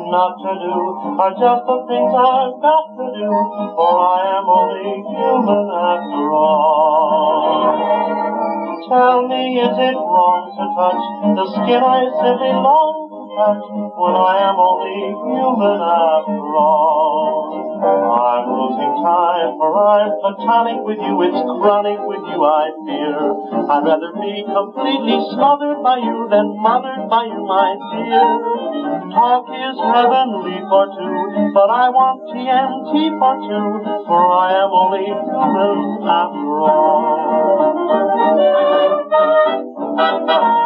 not to do are just the things I've got to do, for I am only human after all. Tell me, is it wrong to touch the skin I simply long to touch when I am only human after all? I'm losing time, for I'm platonic with you, it's chronic with you, I fear. I'd rather be completely smothered by you than mothered by you, my dear. Talk is heavenly for two, but I want TNT for two, for I am only human after all.